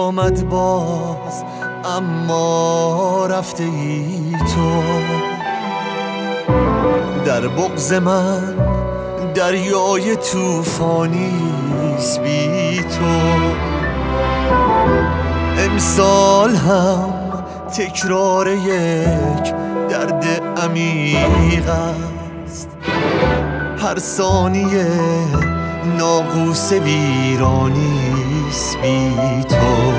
آمد باز اما رفته ای تو. در بغض من دریای طوفانیست بی تو. امسال هم تکرار یک درد عمیق است، هر ثانیه ناقوس ویرانیست بی تو.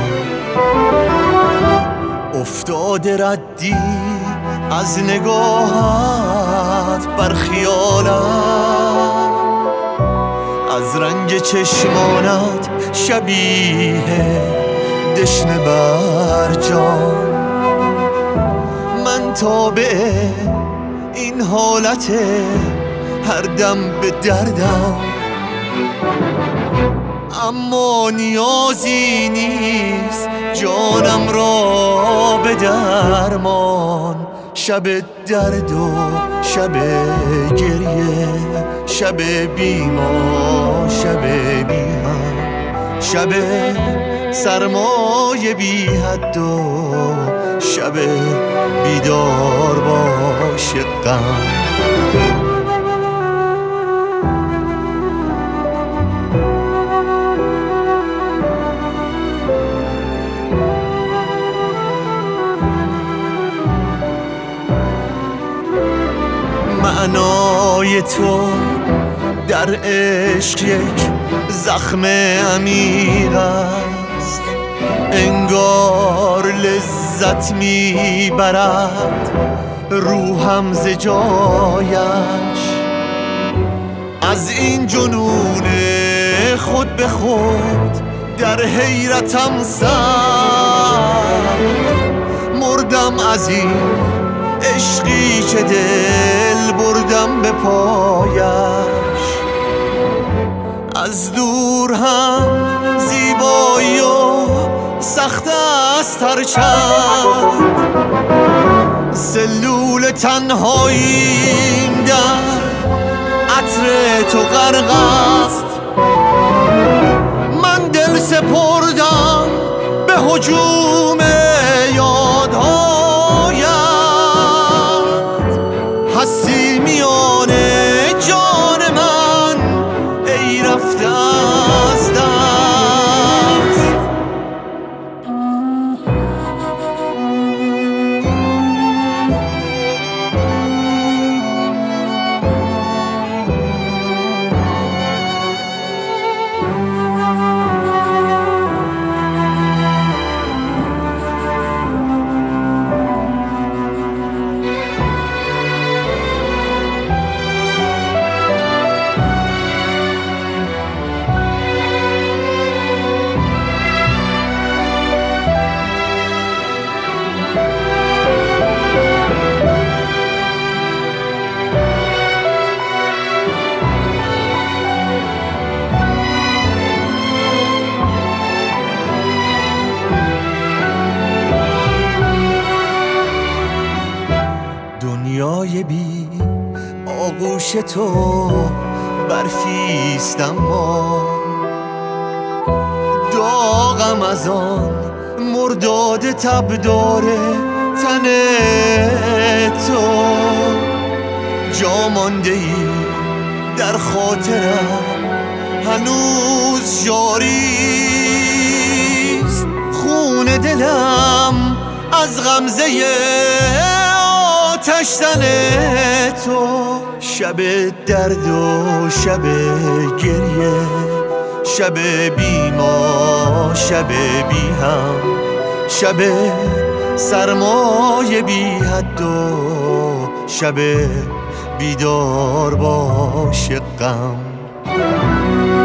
افتاده ردی از نگاهت بر خیالم، از رنگ چشمانت شبیه دشنه بر جان. من تابع این حالت هر دم به دردم، اما نیازی نیست جانم را به درمان. شب درد و شب گریه، شب بیما شب بی هم، شب سرمایه بی حد و شب بیدار باش غم. معنای تو در عشق یک زخم عمیق است، انگار لذت میبرد روحم ز جایش. از این جنون خود به خود در حیرتم سر مردم، از این عشقی که دل بردم به پایش. از دور هم زیبایی و سخت است هرچند سلول تنهاییم در عطر تو غرق است. من دل سپردم به هجوم یادهایت، هستی میان جان من ای رفته از دست. دنیای بی آغوش تو برفیست، اما داغم از آن مرداد تبدار تن تو. جا مانده ای در خاطرم هنوز جاریست، خون دلم از غمزه آتش زن تو. شب درد و شب گریه، شب بیما شب بی هم، شب سرمایه بی حد و شب بیدار باش غم.